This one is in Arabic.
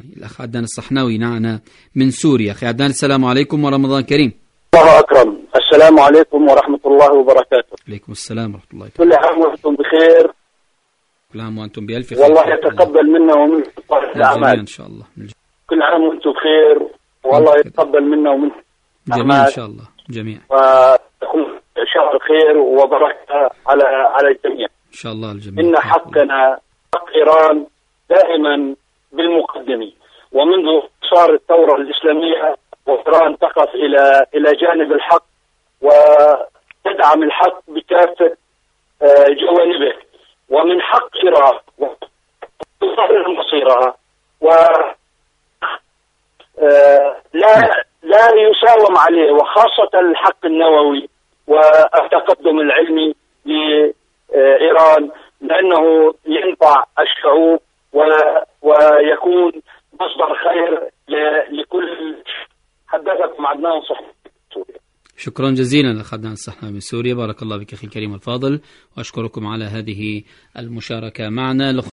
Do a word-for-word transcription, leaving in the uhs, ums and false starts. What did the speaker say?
الأخ عدنان الصحناوي معنا من سوريا. أخي عدنان السلام عليكم ورمضان كريم. الله أكرم. السلام عليكم ورحمة الله وبركاته. عليكم السلام ورحمة الله وبركاته. كل عام وأنتم بخير. كل عام وأنتم بألف خير. والله يتقبل منا ومن صالح الأعمال إن شاء الله. كل عام وأنتم بخير والله يتقبل منا ومن جميعا إن شاء الله جميعا. ويكون شهر خير وبركة على على الجميع إن شاء الله الجميع. إن حقنا حق إيران دائما بالمقدمة، ومنذ صار الثورة الإسلامية وإيران تقف إلى إلى جانب الحق وتدعم الحق بكافة جوانبه، ومن حق إيران وتقرر مصيرها و لا لا يساوم عليه، وخاصة الحق النووي والتقدم العلمي لإيران، لأنه ينفع الشعوب ويكون مصدر خير لكل. حدثكم عدنان صحناوي سوريا. شكرا جزيلا أخ عدنان الصحناوي من سوريا. بارك الله بك أخي الكريم الفاضل، وأشكركم على هذه المشاركة معنا.